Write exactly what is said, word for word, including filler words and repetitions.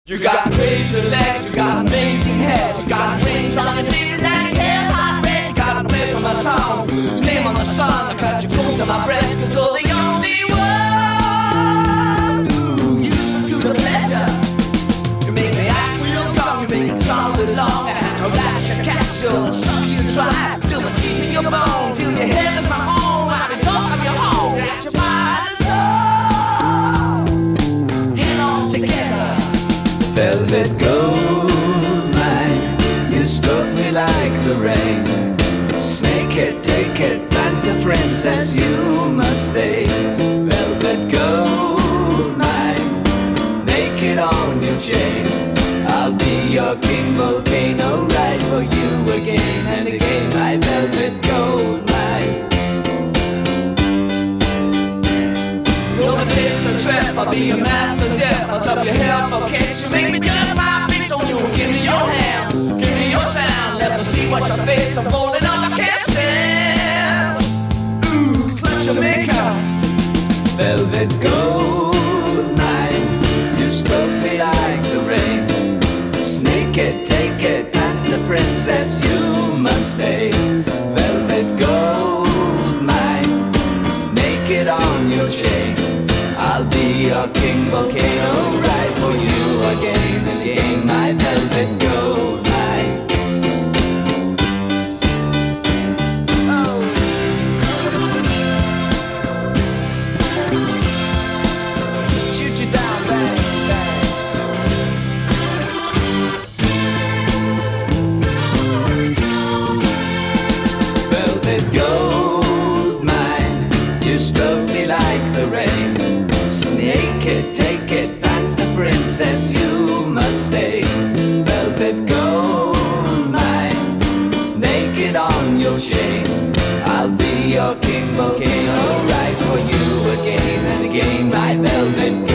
You got razor legs, you got amazing hair, you got rings on your fingers and your hair's hot red. You got a place on my tongue, name on the sun. I cut you close to my breast, cause you're the only one who uses to the pleasure. You make me act real dumb, you make it solid long. I have to lash your capsule, suck you dry, feel the teeth in your bone, till your head is my home. I've been talking your home, at your mind and soul. In all together. Velvet gold mine, you struck me like the rain. Snake it, take it, panther princess, you must stay. Velvet gold mine, make it on your chain. I'll be your king volcano, ride for you again and again, my velvet gold mine. You're the taste of trip, I'll be your master zip. I'll sub your hair for kicks. You make me jump my feet, so you give me your hand, give me your sound. Let me see what your face. I'm falling on, I can't stand. Ooh, clutch your makeup. Velvet gold mine, you struck me like the rain. Snake it, take it, panther princess, you must stay. Velvet gold mine, make it on your chain. I'll be your king volcano, ride for you again and again, my velvet gold mine. Oh. Shoot you down, bang, bang. Velvet gold mine, you struck me like the rain. Snake it, take it, panther princess, you must stay. Velvet gold mine, naked on your chain. I'll be your king volcano, ride for you again and again, my velvet